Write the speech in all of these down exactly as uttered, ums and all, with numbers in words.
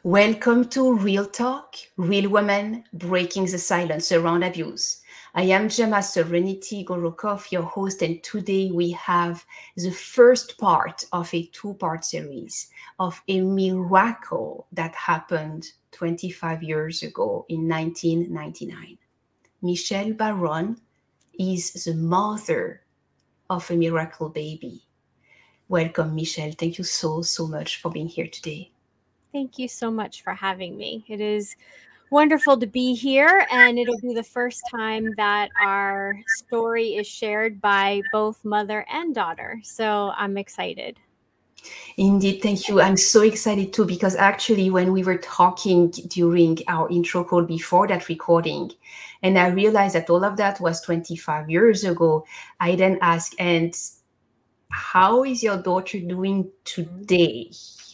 Welcome to Real Talk, Real Women Breaking the Silence Around Abuse. I am Gemma Serenity Gorokov, your host, and today we have the first part of a two part series of a miracle that happened twenty-five years ago in nineteen ninety-nine. Michelle Baron is the mother of a miracle baby. Welcome, Michelle. Thank you so, so much for being here today. Thank you so much for having me. It is wonderful to be here, and it'll be the first time that our story is shared by both mother and daughter. So I'm excited. Indeed, thank you. I'm so excited too because actually, when we were talking during our intro call before that recording, and I realized that all of that was twenty-five years ago, I then asked, and how is your daughter doing today?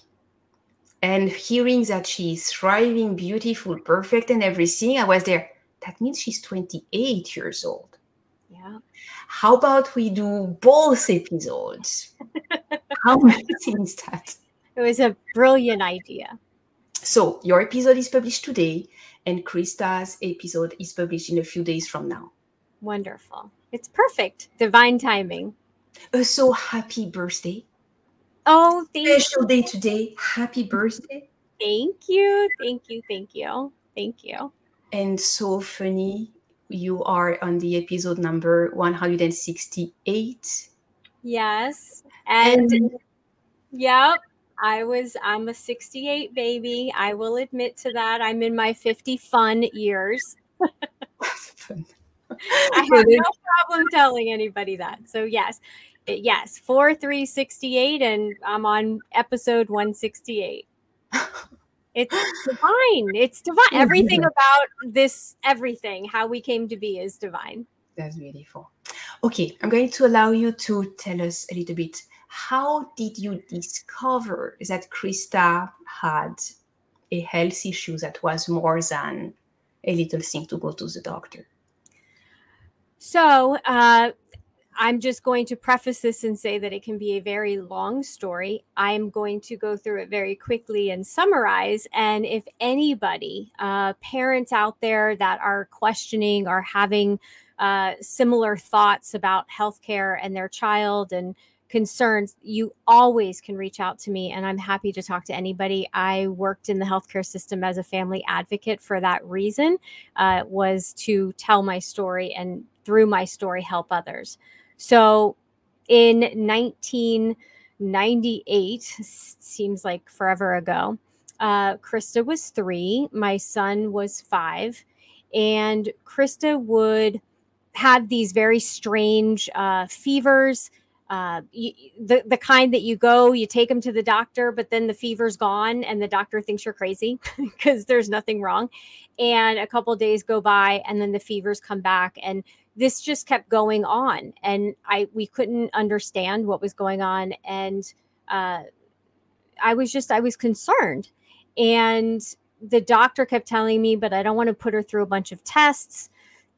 And hearing that she's thriving, beautiful, perfect, and everything, I was there. That means she's twenty-eight years old. Yeah. How about we do both episodes? How amazing is that? It was a brilliant idea. So your episode is published today, and Krista's episode is published in a few days from now. Wonderful. It's perfect. Divine timing. Uh, so happy birthday. Oh, thank Special day today. Happy birthday. thank you. Thank you. Thank you. Thank you. And so funny, you are on the episode number one hundred sixty-eight. Yes. And And yep. I was, I'm a sixty-eight baby. I will admit to that. I'm in my fifty fun years. fun. I have no problem telling anybody that. So yes, it, yes, four three sixty-eight, and I'm on episode one sixty-eight. It's divine. It's divine. Everything about this, everything, how we came to be is divine. That's beautiful. Okay, I'm going to allow you to tell us a little bit. How did you discover that Krista had a health issue that was more than a little thing to go to the doctor? So, uh, I'm just going to preface this and say that it can be a very long story. I'm going to go through it very quickly and summarize. And if anybody, uh, parents out there that are questioning or having uh, similar thoughts about healthcare and their child and concerns, you always can reach out to me, and I'm happy to talk to anybody. I worked in the healthcare system as a family advocate for that reason, uh, was to tell my story and through my story help others. So in nineteen ninety-eight, seems like forever ago, uh, Krista was three, my son was five, and Krista would have these very strange uh, fevers. Uh, you, the the kind that you go, you take them to the doctor, but then the fever's gone, and the doctor thinks you're crazy because there's nothing wrong. And a couple of days go by, and then the fevers come back, and this just kept going on, and I we couldn't understand what was going on, and uh, I was just I was concerned, and the doctor kept telling me, but I don't want to put her through a bunch of tests.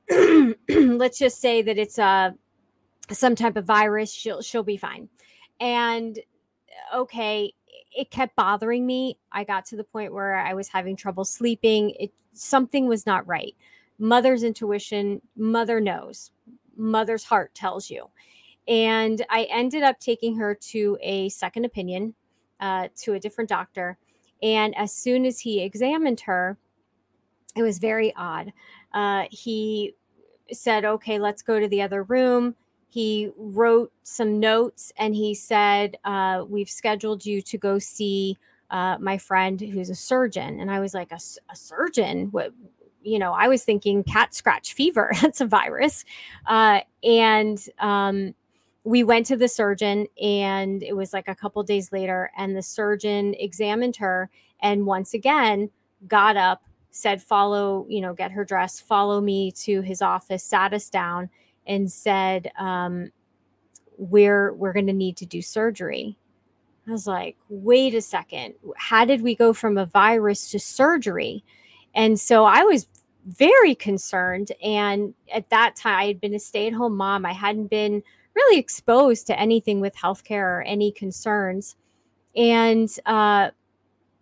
Let's just say that it's a some type of virus. She'll she'll be fine. And okay, it kept bothering me. I got to the point where I was having trouble sleeping. It something was not right. Mother's intuition, mother knows. Mother's heart tells you. And I ended up taking her to a second opinion, uh, to a different doctor. And as soon as he examined her, it was very odd. Uh, he said, okay, let's go to the other room. He wrote some notes and he said, uh, we've scheduled you to go see uh, my friend who's a surgeon. And I was like, a, a surgeon? What? You know, I was thinking cat scratch fever. That's a virus. Uh, and um, we went to the surgeon, and it was like a couple days later, and the surgeon examined her and once again got up, said, follow, you know, get her dressed, follow me to his office, sat us down and said, um, we're, we're going to need to do surgery. I was like, wait a second. How did we go from a virus to surgery? And so I was very concerned. And at that time, I had been a stay-at-home mom. I hadn't been really exposed to anything with healthcare or any concerns. And uh,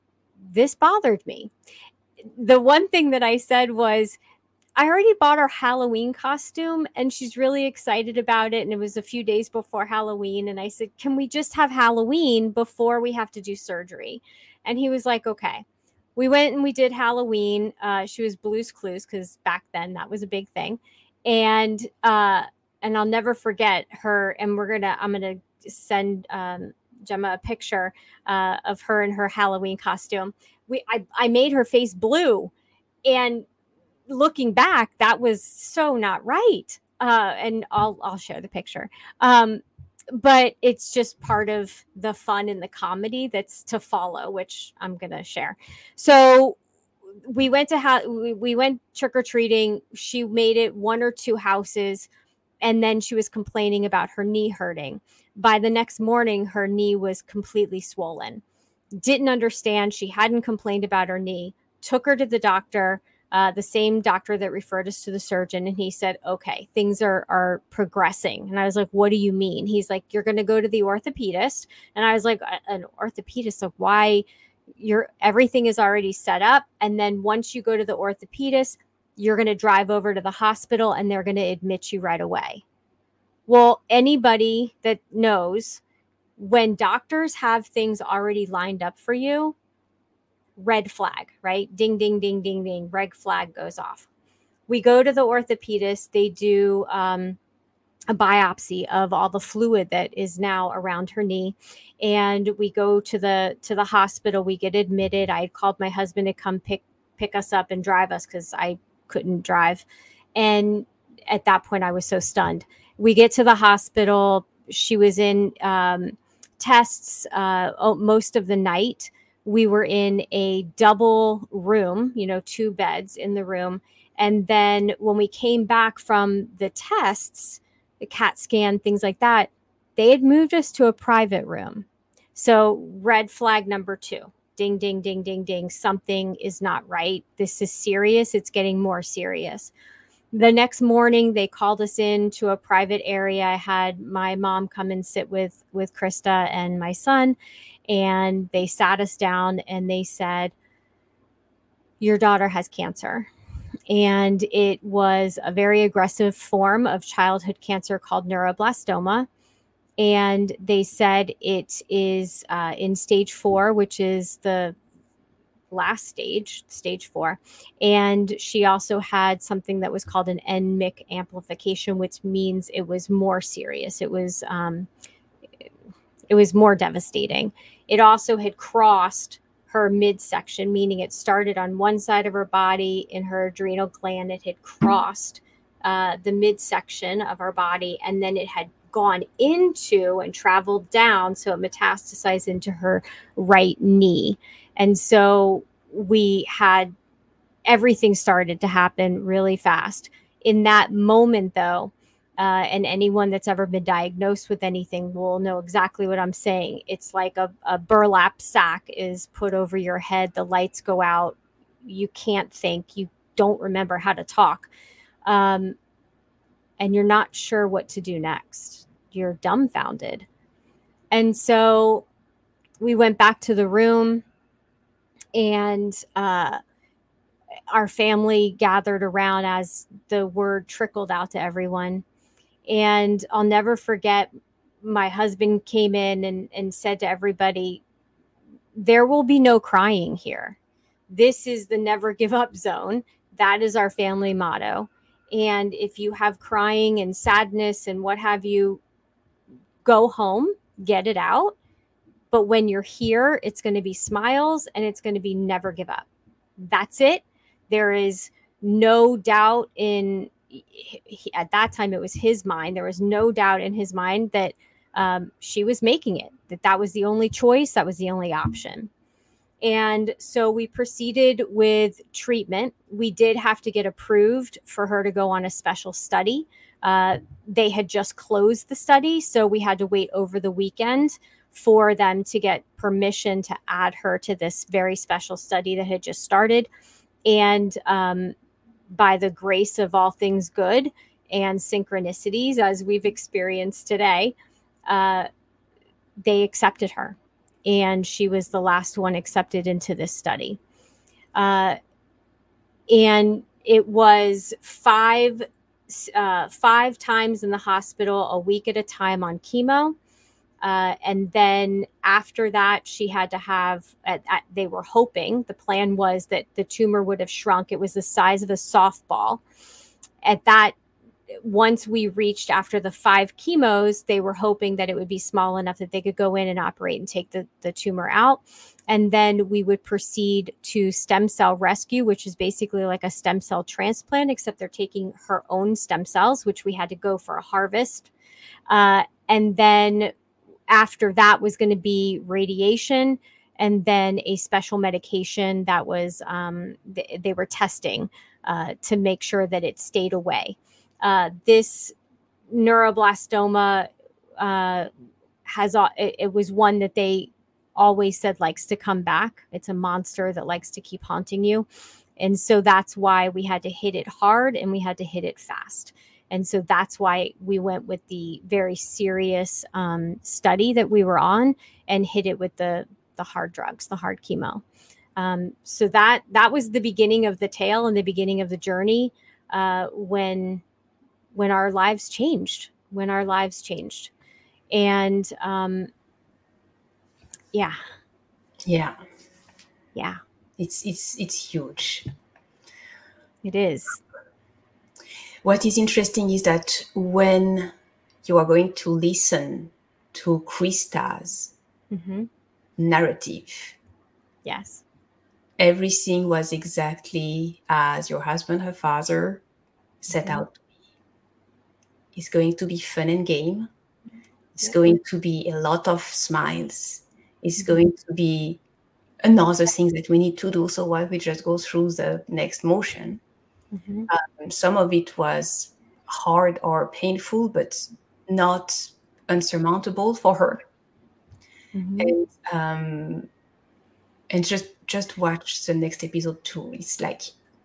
this bothered me. The one thing that I said was, I already bought her Halloween costume and she's really excited about it. And it was a few days before Halloween. And I said, can we just have Halloween before we have to do surgery? And he was like, okay. We went and we did Halloween. Uh, she was Blue's Clues because back then that was a big thing. And, uh, and I'll never forget her. And we're going to, I'm going to send um, Gemma a picture uh, of her in her Halloween costume. We, I, I made her face blue, and looking back, that was so not right. Uh, and I'll, I'll share the picture. Um, but it's just part of the fun and the comedy that's to follow, which I'm going to share. So we went to ha- we, we went trick-or-treating. She made it one or two houses, and then she was complaining about her knee hurting. By the next morning, her knee was completely swollen. Didn't understand. She hadn't complained about her knee. Took her to the doctor. Uh, the same doctor that referred us to the surgeon. And he said, okay, things are, are progressing. And I was like, what do you mean? He's like, you're going to go to the orthopedist. And I was like, an orthopedist? Like, why? You're, everything is already set up. And then once you go to the orthopedist, you're going to drive over to the hospital and they're going to admit you right away. Well, anybody that knows, when doctors have things already lined up for you, red flag, right? Ding, ding, ding, ding, ding. Red flag goes off. We go to the orthopedist. They do um, a biopsy of all the fluid that is now around her knee. And we go to the to the hospital. We get admitted. I had called my husband to come pick pick us up and drive us because I couldn't drive. And at that point, I was so stunned. We get to the hospital. She was in um, tests uh, most of the night. We were in a double room, you know, two beds in the room. And then when we came back from the tests, the CAT scan, things like that, they had moved us to a private room. So red flag number two, ding, ding, ding, ding, ding. Something is not right. This is serious. It's getting more serious. The next morning, they called us in to a private area. I had my mom come and sit with, with Krista and my son. And they sat us down and they said, your daughter has cancer. And it was a very aggressive form of childhood cancer called neuroblastoma. And they said it is uh, in stage four, which is the last stage, stage four. And she also had something that was called an N M I C amplification, which means it was more serious. It was, um, it was more devastating. It also had crossed her midsection, meaning it started on one side of her body in her adrenal gland. It had crossed uh, the midsection of our body, and then it had gone into and traveled down. So it metastasized into her right knee. And so we had everything started to happen really fast. In that moment, though, Uh, and anyone that's ever been diagnosed with anything will know exactly what I'm saying. It's like a, a burlap sack is put over your head. The lights go out. You can't think. You don't remember how to talk. Um, and you're not sure what to do next. You're dumbfounded. And so we went back to the room, and uh, our family gathered around as the word trickled out to everyone. And I'll never forget, my husband came in and, and said to everybody, there will be no crying here. This is the never give up zone. That is our family motto. And if you have crying and sadness and what have you, go home, get it out. But when you're here, it's going to be smiles and it's going to be never give up. That's it. There is no doubt in He, at that time, it was his mind. There was no doubt in his mind that um, she was making it, that that was the only choice. That was the only option. And so we proceeded with treatment. We did have to get approved for her to go on a special study. Uh, they had just closed the study, so we had to wait over the weekend for them to get permission to add her to this very special study that had just started. And um, by the grace of all things good and synchronicities, as we've experienced today, uh, they accepted her. and she was the last one accepted into this study. Uh, and it was five, uh, five times in the hospital, a week at a time on chemo. Uh, and then after that, she had to have, at, at, they were hoping, the plan was that the tumor would have shrunk. It was the size of a softball. At that, once we reached after the five chemos, they were hoping that it would be small enough that they could go in and operate and take the, the tumor out. And then we would proceed to stem cell rescue, which is basically like a stem cell transplant, except they're taking her own stem cells, which we had to go for a harvest. Uh, and then after that was going to be radiation, and then a special medication that was, um, th- they were testing uh, to make sure that it stayed away. Uh, this neuroblastoma uh, has, uh, it, it was one that they always said likes to come back. It's a monster that likes to keep haunting you. And so that's why we had to hit it hard and we had to hit it fast. And so that's why we went with the very serious um, study that we were on and hit it with the the hard drugs, the hard chemo. Um, so that that was the beginning of the tale and the beginning of the journey uh, when when our lives changed, when our lives changed. And um, yeah. Yeah. Yeah. It's it's it's huge. It is. What is interesting is that when you are going to listen to Krista's mm-hmm. narrative, yes, everything was exactly as your husband, her father, set mm-hmm. out to be. It's going to be fun and game. It's mm-hmm. going to be a lot of smiles. It's mm-hmm. going to be another thing that we need to do. So while we just go through the next motion, mm-hmm. um, some of it was hard or painful, but not unsurmountable for her. Mm-hmm. And um, and just just watch the next episode too. It's like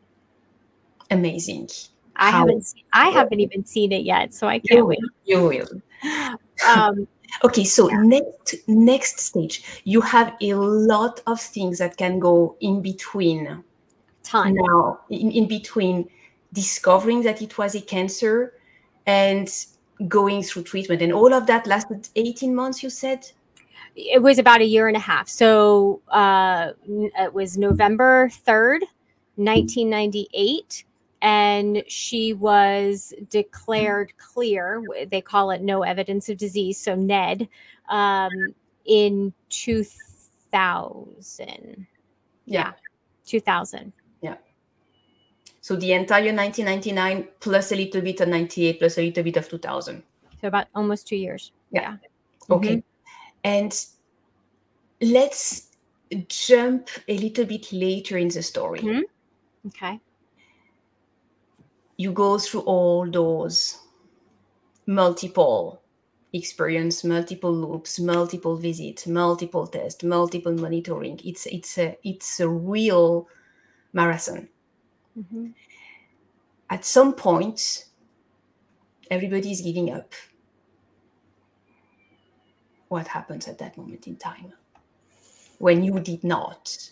amazing. I How haven't seen, I haven't even seen it yet, so I can't you wait. Will, you will. Um, okay, so yeah. next next stage, you have a lot of things that can go in between. Ton. Now, in, in between discovering that it was a cancer and going through treatment, and all of that lasted eighteen months, you said? It was about a year and a half. So uh, it was November third, nineteen ninety-eight. And she was declared clear. They call it no evidence of disease. So N E D um, in two thousand. Yeah. yeah. two thousand. Yeah. So the entire nineteen ninety-nine plus a little bit of ninety-eight plus a little bit of two thousand. So about almost two years. Yeah. yeah. Okay. Mm-hmm. And let's jump a little bit later in the story. Mm-hmm. Okay. You go through all those multiple experience, multiple loops, multiple visits, multiple tests, multiple monitoring. It's it's a it's a real marathon. Mm-hmm. At some point, everybody is giving up. What happens at that moment in time when you did not?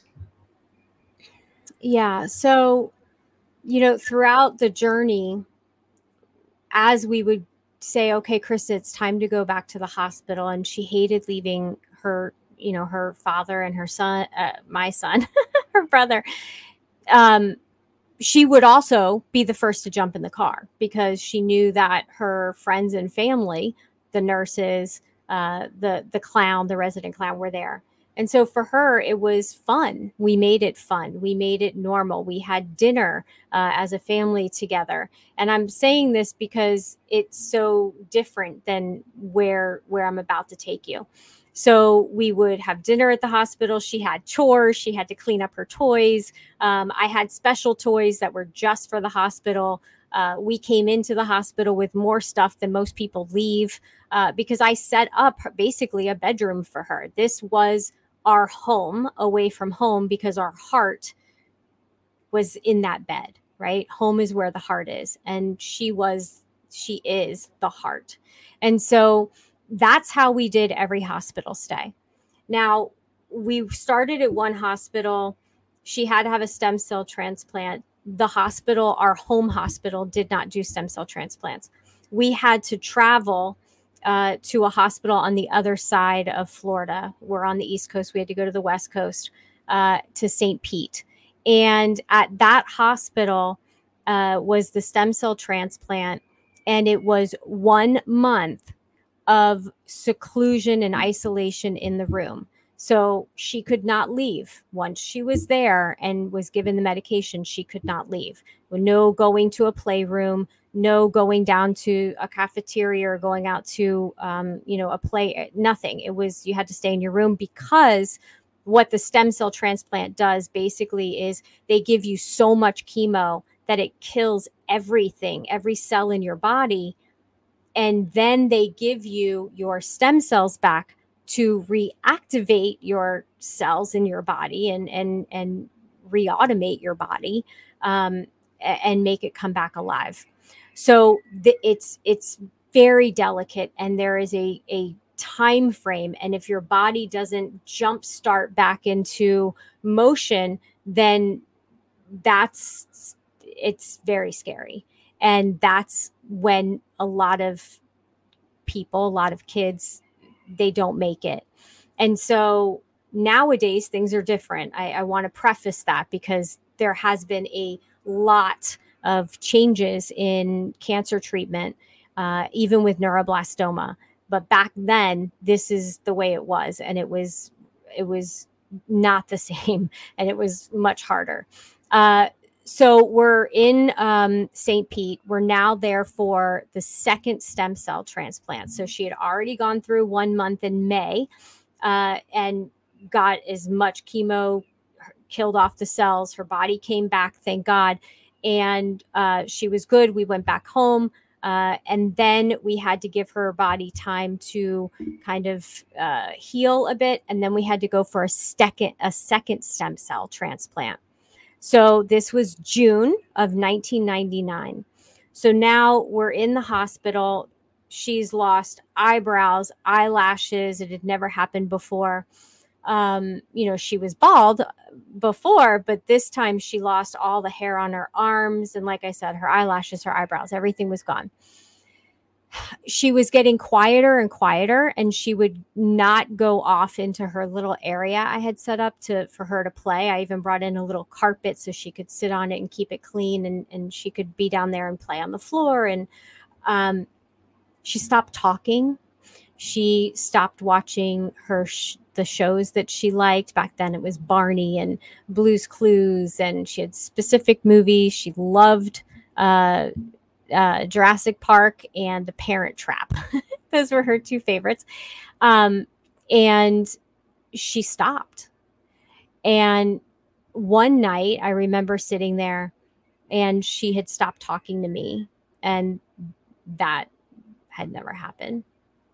Yeah. So, you know, throughout the journey, as we would say, okay, Krista, it's time to go back to the hospital. And she hated leaving her, you know, her father and her son, uh, my son, her brother. Um, she would also be the first to jump in the car because she knew that her friends and family, the nurses, uh, the, the clown, the resident clown were there. And so for her, it was fun. We made it fun. We made it normal. We had dinner uh, as a family together. And I'm saying this because it's so different than where, where I'm about to take you. So we would have dinner at the hospital. She had chores. She had to clean up her toys. Um, I had special toys that were just for the hospital. Uh, we came into the hospital with more stuff than most people leave uh, because I set up basically a bedroom for her. This was our home away from home because our heart was in that bed, right? Home is where the heart is. And she was, she is the heart. And so that's how we did every hospital stay. Now, we started at one hospital. She had to have a stem cell transplant. The hospital, our home hospital, did not do stem cell transplants. We had to travel uh, to a hospital on the other side of Florida. We're on the East Coast. We had to go to the West Coast uh, to Saint Pete. And at that hospital uh, was the stem cell transplant. And it was one month of seclusion and isolation in the room. So she could not leave. Once she was there and was given the medication, she could not leave. No going to a playroom, no going down to a cafeteria or going out to, um, you know, a play, nothing. It was, you had to stay in your room, because what the stem cell transplant does basically is they give you so much chemo that it kills everything, every cell in your body. And then they give you your stem cells back to reactivate your cells in your body and and and reautomate your body, um, and make it come back alive. So th- it's it's very delicate, and there is a a time frame. And if your body doesn't jumpstart back into motion, then that's it's very scary. And that's when a lot of people, a lot of kids, they don't make it. And so nowadays things are different. I, I want to preface that, because there has been a lot of changes in cancer treatment, uh, even with neuroblastoma. But back then, this is the way it was, and it was it was not the same, and it was much harder. Uh, so we're in um, Saint Pete. We're now there for the second stem cell transplant. So she had already gone through one month in May, uh, and got as much chemo, killed off the cells. Her body came back, thank God. And uh, she was good. We went back home. Uh, and then we had to give her body time to kind of uh, heal a bit. And then we had to go for a second, a second stem cell transplant. So this was June of nineteen ninety-nine. So now we're in the hospital. She's lost eyebrows, eyelashes. It had never happened before. Um, you know, she was bald before, but this time she lost all the hair on her arms. And like I said, her eyelashes, her eyebrows, everything was gone. She was getting quieter and quieter, and she would not go off into her little area I had set up to for her to play. I even brought in a little carpet so she could sit on it and keep it clean, and, and she could be down there and play on the floor. And um, she stopped talking. She stopped watching her sh- the shows that she liked. Back then it was Barney and Blue's Clues, and she had specific movies. She loved uh, uh, Jurassic Park and The Parent Trap. Those were her two favorites. Um, and she stopped. And one night I remember sitting there, and she had stopped talking to me, and that had never happened.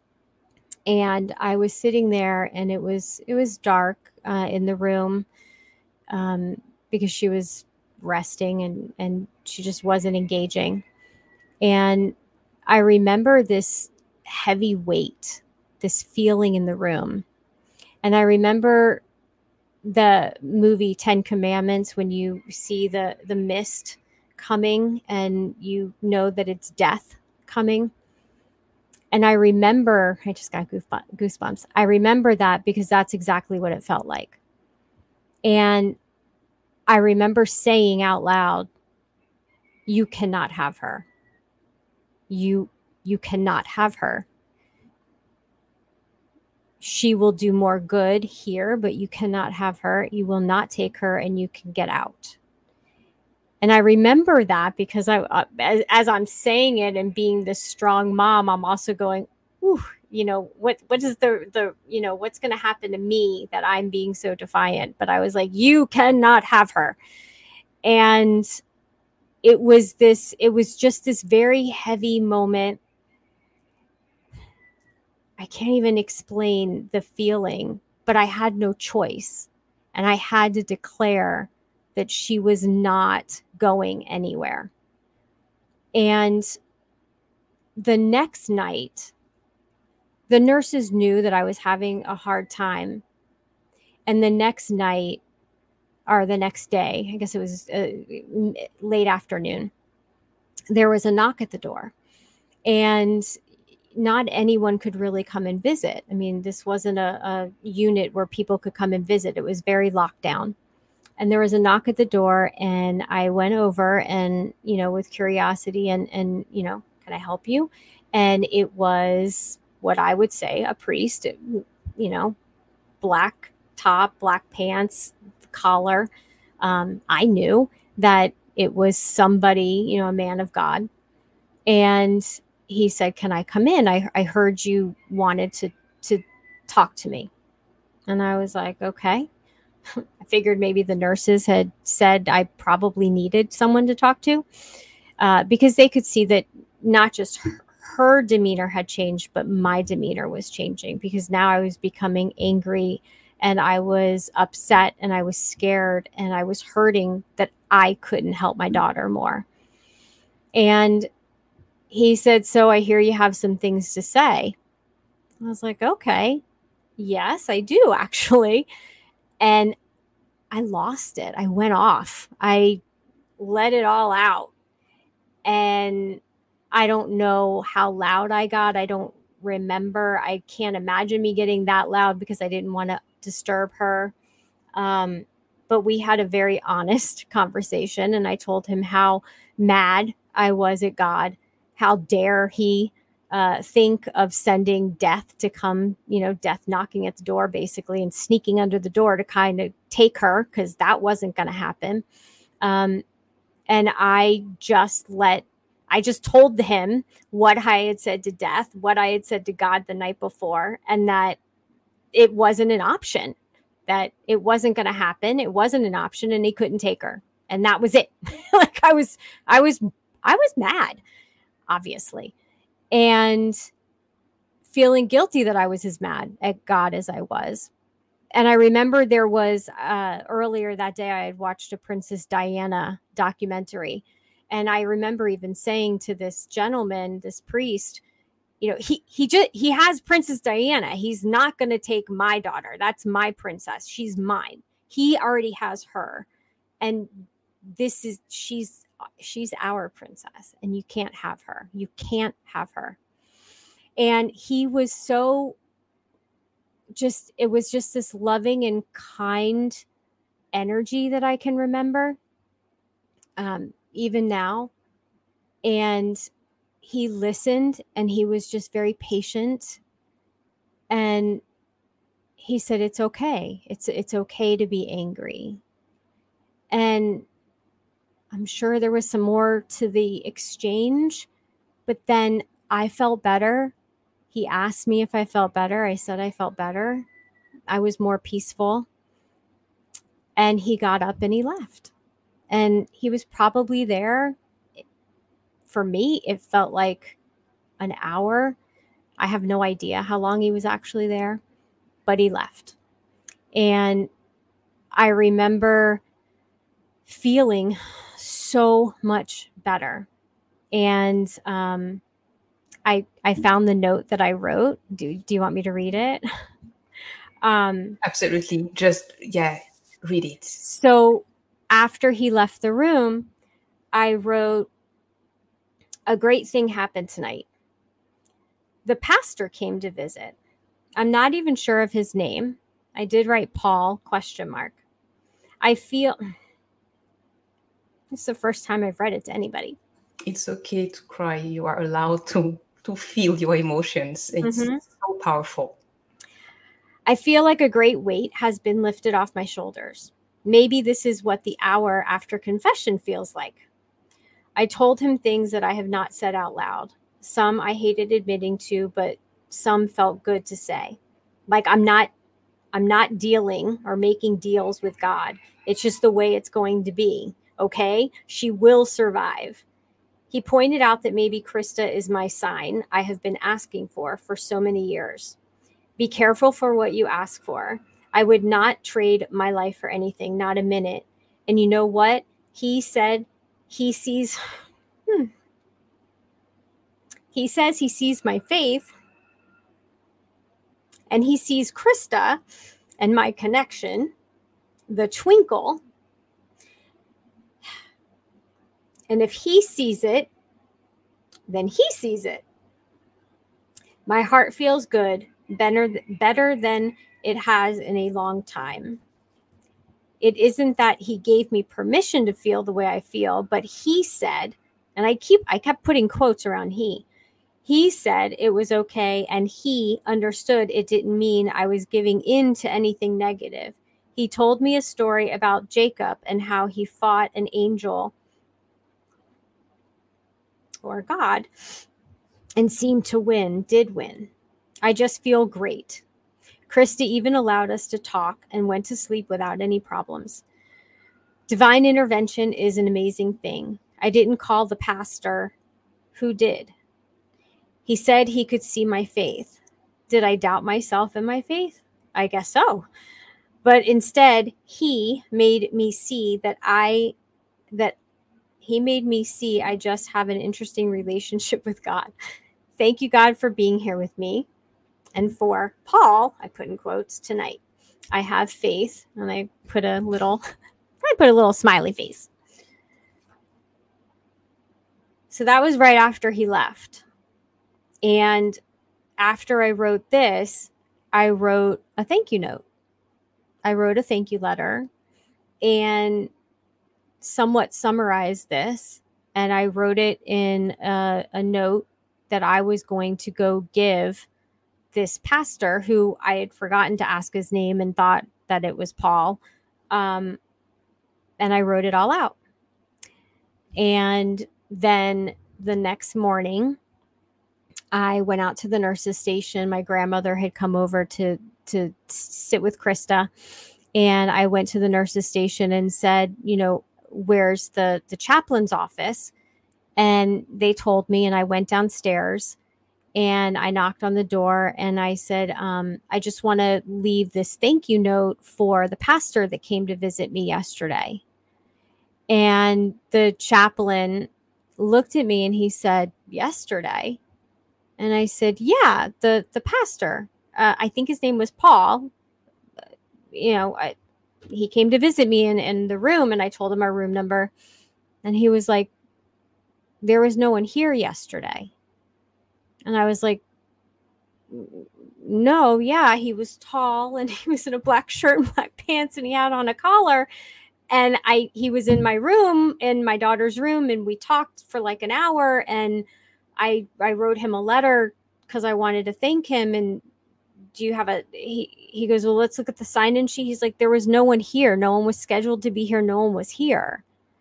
And I was sitting there, and it was it was dark uh, in the room, um, because she was resting, and, and she just wasn't engaging. And I remember this heavy weight, this feeling in the room. And I remember the movie Ten Commandments, when you see the, the mist coming and you know that it's death coming. And I remember, I just got goosebumps. I remember that because that's exactly what it felt like. And I remember saying out loud, "You cannot have her. You, you cannot have her. She will do more good here, but you cannot have her. You will not take her, and you can get out." And I remember that because I, uh, as, as I'm saying it and being this strong mom, I'm also going, ooh, you know, what, what is the, the, you know, what's going to happen to me that I'm being so defiant? But I was like, you cannot have her. And it was this, it was just this very heavy moment. I can't even explain the feeling, but I had no choice. And I had to declare that she was not going anywhere. And the next night, the nurses knew that I was having a hard time. And the next night, or the next day, I guess it was uh, late afternoon, there was a knock at the door. And not anyone could really come and visit. I mean, this wasn't a, a unit where people could come and visit. It was very locked down. And there was a knock at the door, and I went over and, you know, with curiosity and, and, you know, can I help you? And it was what I would say a priest, you know, black top, black pants, collar. Um, I knew that it was somebody, you know, a man of God. And he said, can I come in? I, I heard you wanted to, to talk to me. And I was like, okay. I figured maybe the nurses had said I probably needed someone to talk to, uh, because they could see that not just her, her demeanor had changed, but my demeanor was changing, because now I was becoming angry and I was upset and I was scared and I was hurting that I couldn't help my daughter more. And he said, so I hear you have some things to say. I was like, okay, yes, I do actually. And I lost it. I went off. I let it all out. And I don't know how loud I got. I don't remember. I can't imagine me getting that loud because I didn't want to disturb her. Um, but we had a very honest conversation, and I told him how mad I was at God. How dare he uh, think of sending death to come, you know, death knocking at the door, basically, and sneaking under the door to kind of take her, because that wasn't going to happen. Um, and I just let, I just told him what I had said to death, what I had said to God the night before, and that it wasn't an option, that it wasn't going to happen. It wasn't an option, and he couldn't take her. And that was it. Like I was, I was, I was mad, obviously, and feeling guilty that I was as mad at God as I was. And I remember there was uh, earlier that day, I had watched a Princess Diana documentary. And I remember even saying to this gentleman, this priest, you know, he, he just, he has Princess Diana. He's not going to take my daughter. That's my princess. She's mine. He already has her. And this is, she's, she's our princess, and you can't have her. You can't have her. And he was so just, it was just this loving and kind energy that I can remember, um, even now. And he listened, and he was just very patient. And he said, it's okay. It's, it's okay to be angry. And I'm sure there was some more to the exchange, but then I felt better. He asked me if I felt better. I said I felt better. I was more peaceful. And he got up and he left. And he was probably there. For me, it felt like an hour. I have no idea how long he was actually there, but he left. And I remember feeling so much better. And um, I I found the note that I wrote. Do, do you want me to read it? um, Absolutely. Just, yeah, read it. So after he left the room, I wrote, a great thing happened tonight. The pastor came to visit. I'm not even sure of his name. I did write Paul, question mark. I feel... It's the first time I've read it to anybody. It's okay to cry. You are allowed to, to feel your emotions. It's mm-hmm. so powerful. I feel like a great weight has been lifted off my shoulders. Maybe this is what the hour after confession feels like. I told him things that I have not said out loud. Some I hated admitting to, but some felt good to say. Like I'm not, I'm not dealing or making deals with God. It's just the way it's going to be. Okay, she will survive. He pointed out that maybe Krista is my sign I have been asking for for so many years. Be careful for what you ask for. I would not trade my life for anything, not a minute. And you know what? He said he sees, hmm. He says he sees my faith, and he sees Krista and my connection, the twinkle. And if he sees it, then he sees it. My heart feels good, better, better than it has in a long time. It isn't that he gave me permission to feel the way I feel, but he said, and I keep, I kept putting quotes around he, he said it was okay. And he understood it didn't mean I was giving in to anything negative. He told me a story about Jacob and how he fought an angel or God and seemed to win, did win. I just feel great. Krista even allowed us to talk and went to sleep without any problems. Divine intervention is an amazing thing. I didn't call the pastor. Who did? He said he could see my faith. Did I doubt myself and my faith? I guess so. But instead, he made me see that I, that he made me see I just have an interesting relationship with God. Thank you, God, for being here with me. And for Paul, I put in quotes, tonight, I have faith. And I put a little, I put a little smiley face. So that was right after he left. And after I wrote this, I wrote a thank you note. I wrote a thank you letter and somewhat summarized this. And I wrote it in a, a note that I was going to go give this pastor who I had forgotten to ask his name and thought that it was Paul. Um, and I wrote it all out. And then the next morning, I went out to the nurse's station. My grandmother had come over to, to sit with Krista. And I went to the nurse's station and said, you know, where's the, the chaplain's office? And they told me, and I went downstairs and I knocked on the door and I said, um, I just want to leave this thank you note for the pastor that came to visit me yesterday. And the chaplain looked at me and he said, yesterday? And I said, yeah, the, the pastor, uh, I think his name was Paul. You know, I, he came to visit me in, in the room and I told him our room number. And he was like, there was no one here yesterday. And I was like, no, yeah, he was tall and he was in a black shirt and black pants and he had on a collar. And I, he was in my room, in my daughter's room, and we talked for like an hour. And I, I wrote him a letter because I wanted to thank him. And do you have a, he, he goes, well, let's look at the sign-in sheet. He's like, there was no one here. No one was scheduled to be here. No one was here.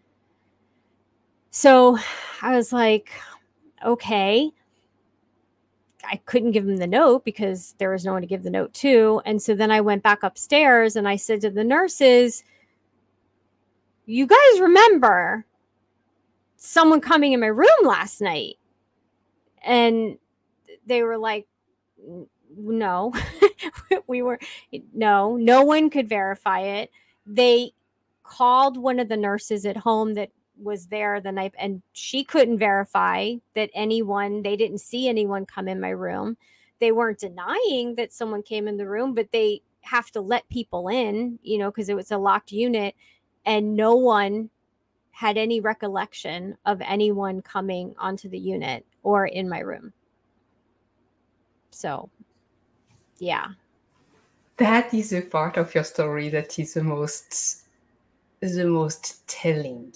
So I was like, okay. I couldn't give him the note because there was no one to give the note to. And so then I went back upstairs and I said to the nurses, you guys remember someone coming in my room last night? And they were like, no, we were, no, no one could verify it. They called one of the nurses at home that was there the night, and she couldn't verify that anyone, they didn't see anyone come in my room. They weren't denying that someone came in the room, but they have to let people in, you know, because it was a locked unit, and no one had any recollection of anyone coming onto the unit or in my room. So, yeah. That is a part of your story that is the most, the most telling.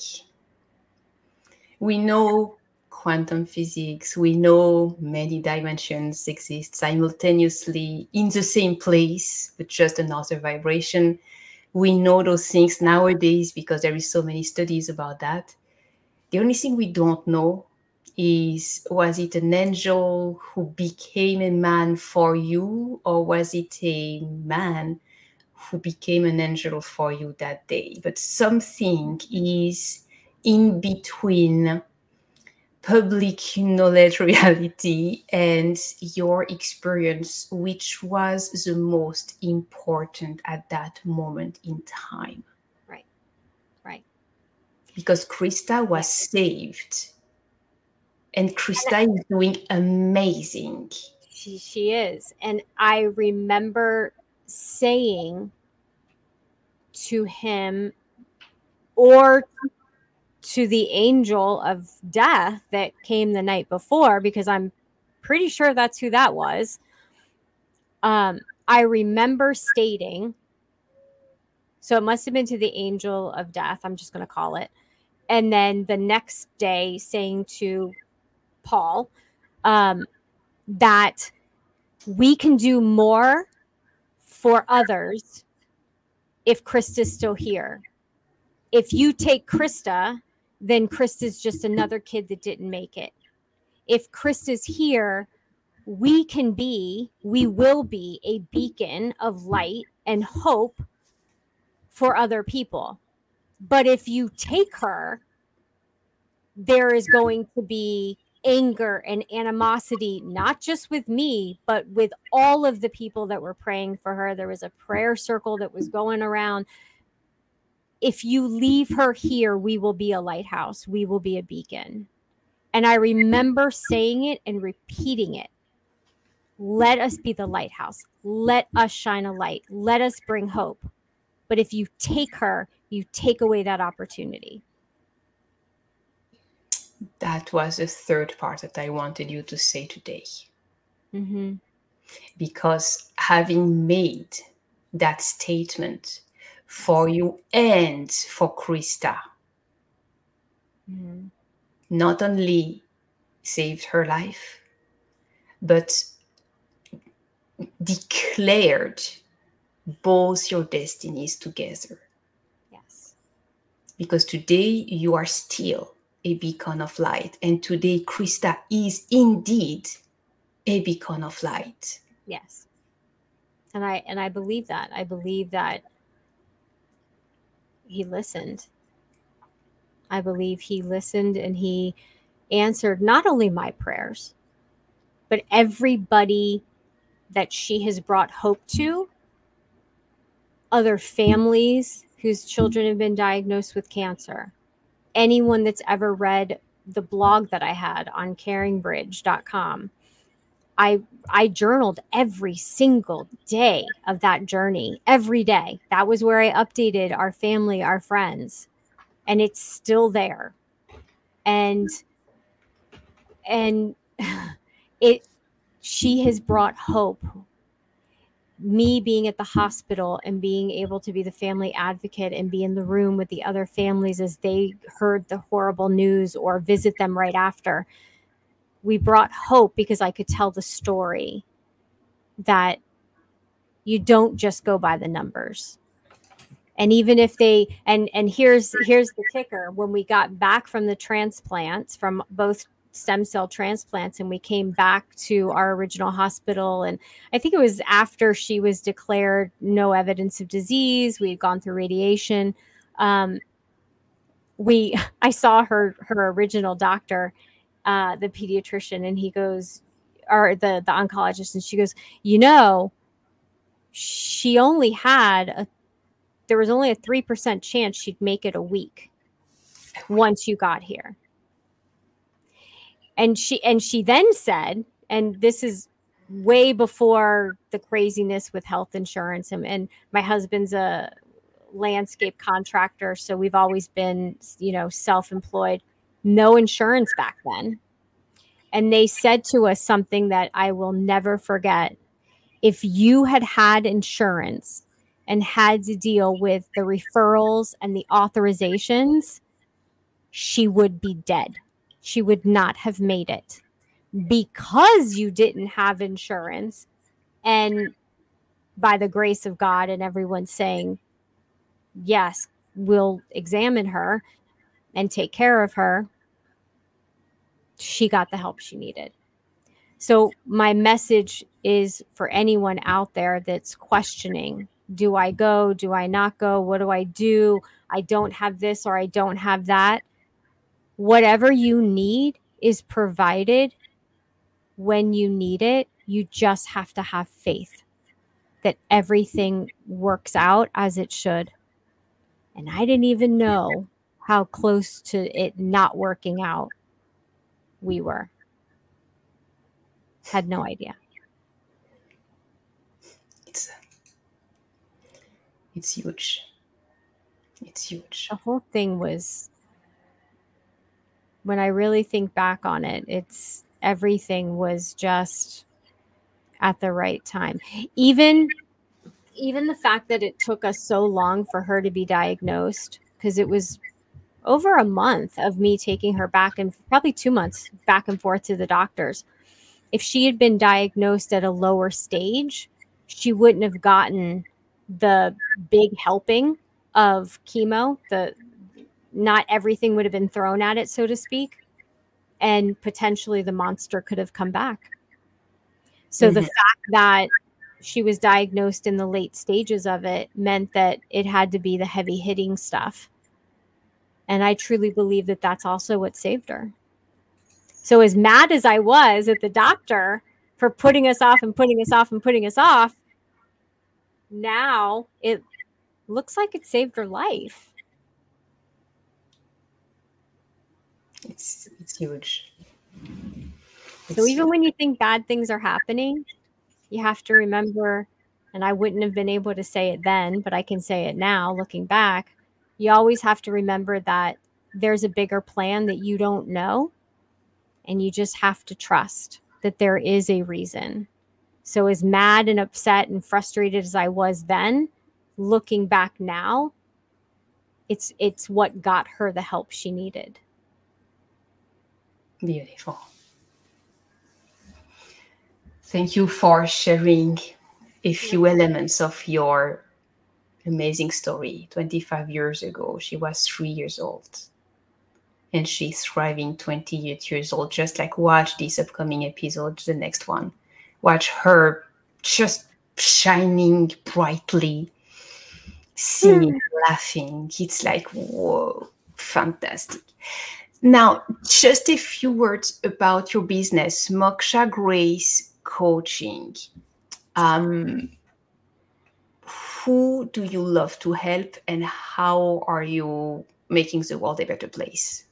We know quantum physics, we know many dimensions exist simultaneously in the same place, but just another vibration. We know those things nowadays because there is so many studies about that. The only thing we don't know is, was it an angel who became a man for you, or was it a man who became an angel for you that day? But something is in between public knowledge reality and your experience, which was the most important at that moment in time. Right, right. Because Krista was saved. And Krista and is doing amazing. She, she is. And I remember saying to him or to the angel of death that came the night before, because I'm pretty sure that's who that was. Um, I remember stating, so it must have been to the angel of death, I'm just going to call it. And then the next day saying to Paul um, that we can do more for others if Krista's still here. If you take Krista, then Krista's just another kid that didn't make it. If Krista's here, we can be, we will be a beacon of light and hope for other people. But if you take her, there is going to be anger and animosity, not just with me, but with all of the people that were praying for her. There was a prayer circle that was going around. If you leave her here, we will be a lighthouse. We will be a beacon. And I remember saying it and repeating it. Let us be the lighthouse. Let us shine a light. Let us bring hope. But if you take her, you take away that opportunity. That was the third part that I wanted you to say today. Mm-hmm. Because having made that statement for you and for Krista, mm-hmm. not only saved her life, but declared both your destinies together. Yes. Because today you are still a beacon of light. And today Krista is indeed a beacon of light. Yes. And I and I believe that. I believe that he listened. I believe he listened and he answered not only my prayers, but everybody that she has brought hope to, other families whose children have been diagnosed with cancer, anyone that's ever read the blog that I had on caring bridge dot com. I I journaled every single day of that journey, every day. That was where I updated our family, our friends, and it's still there. And and it she has brought hope. Me being at the hospital and being able to be the family advocate and be in the room with the other families as they heard the horrible news or visit them right after. We brought hope because I could tell the story that you don't just go by the numbers. And even if they, and, and here's, here's the kicker. When we got back from the transplants, from both stem cell transplants, and we came back to our original hospital, and I think it was after she was declared no evidence of disease, we had gone through radiation. Um, we, I saw her, her original doctor, uh, the pediatrician, and he goes, or the, the oncologist, and she goes, you know, she only had a, there was only a three percent chance she'd make it a week once you got here. And she, and she then said, and this is way before the craziness with health insurance. And, and my husband's a landscape contractor, so we've always been, you know, self-employed, no insurance back then. And they said to us something that I will never forget. If you had had insurance and had to deal with the referrals and the authorizations, she would be dead. She would not have made it. Because you didn't have insurance, and by the grace of God and everyone saying, yes, we'll examine her and take care of her, she got the help she needed. So my message is for anyone out there that's questioning, do I go? Do I not go? What do I do? I don't have this or I don't have that. Whatever you need is provided when you need it. You just have to have faith that everything works out as it should. And I didn't even know how close to it not working out we were. Had no idea. It's It's huge. It's huge. The whole thing was, when I really think back on it, it's everything was just at the right time. Even even the fact that it took us so long for her to be diagnosed, because it was over a month of me taking her back, and probably two months back and forth to the doctors. If she had been diagnosed at a lower stage, she wouldn't have gotten the big helping of chemo. The not everything would have been thrown at it, so to speak, and potentially the monster could have come back. So mm-hmm. the fact that she was diagnosed in the late stages of it meant that it had to be the heavy hitting stuff. And I truly believe that that's also what saved her. So as mad as I was at the doctor for putting us off and putting us off and putting us off, now it looks like it saved her life. It's it's huge. It's so even when you think bad things are happening, you have to remember, and I wouldn't have been able to say it then, but I can say it now looking back, you always have to remember that there's a bigger plan that you don't know, and you just have to trust that there is a reason. So as mad and upset and frustrated as I was then, looking back now, it's it's what got her the help she needed. Beautiful. Thank you for sharing a few elements of your amazing story. twenty-five years ago, she was three years old. And she's thriving twenty-eight years old. Just like watch this upcoming episode, the next one. Watch her just shining brightly, singing, mm. laughing. It's like, whoa, fantastic. Now, just a few words about your business, Moksha Grace Coaching. Um, who do you love to help, and how are you making the world a better place?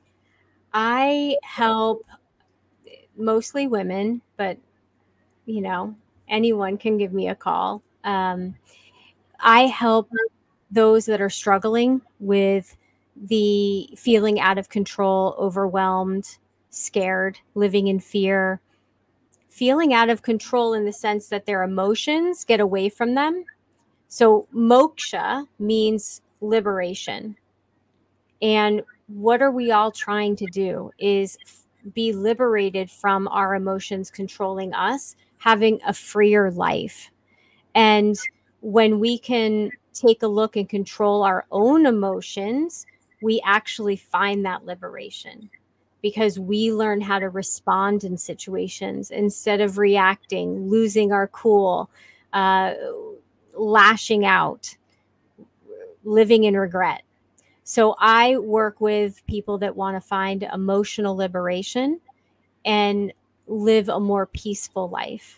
I help mostly women, but, you know, anyone can give me a call. Um, I help those that are struggling with the feeling out of control, overwhelmed, scared, living in fear, feeling out of control in the sense that their emotions get away from them. So moksha means liberation. And what are we all trying to do is be liberated from our emotions controlling us, having a freer life. And when we can take a look and control our own emotions, we actually find that liberation, because we learn how to respond in situations instead of reacting, losing our cool, uh, lashing out, living in regret. So I work with people that want to find emotional liberation and live a more peaceful life.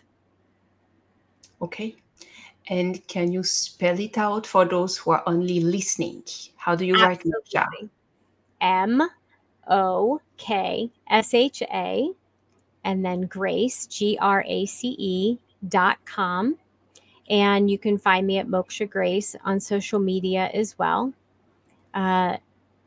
Okay. And can you spell it out for those who are only listening? How do you Absolutely. write Moksha? M O K S H A and then Grace, G R A C E dot com. And you can find me at Moksha Grace on social media as well. Uh,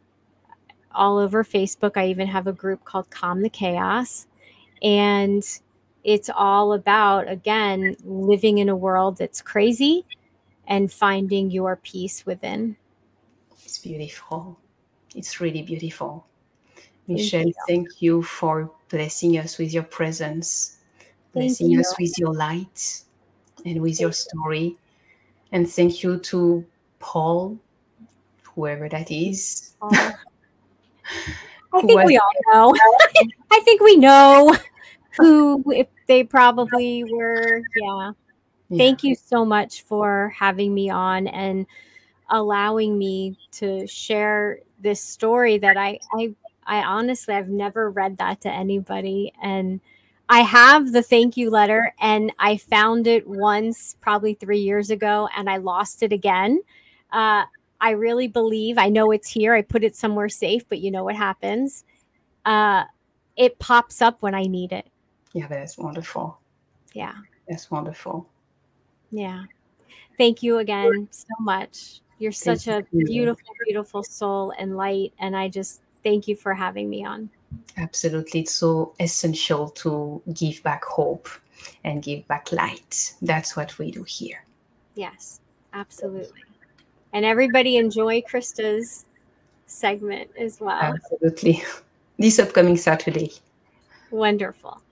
all over Facebook. I even have a group called Calm the Chaos. And it's all about, again, living in a world that's crazy and finding your peace within. It's beautiful. It's really beautiful. Michelle, thank you, thank you for blessing us with your presence, blessing us with your light and with thank your story. You. And thank you to Paul, whoever that is. Oh. I think we all know. I think we know who, if they probably were. Yeah. yeah. Thank you so much for having me on and allowing me to share this story that I, I, I honestly, I've never read that to anybody. And I have the thank you letter, and I found it once, probably three years ago, and I lost it again. Uh, I really believe, I know it's here. I put it somewhere safe, but you know what happens? Uh, it pops up when I need it. Yeah, that's wonderful. Yeah. That's wonderful. Yeah. thank you again so much. You're such Thank a you. beautiful, beautiful soul and light. And I just thank you for having me on. Absolutely. It's so essential to give back hope and give back light. That's what we do here. Yes, absolutely. And everybody enjoy Krista's segment as well. Absolutely. This upcoming Saturday. Wonderful.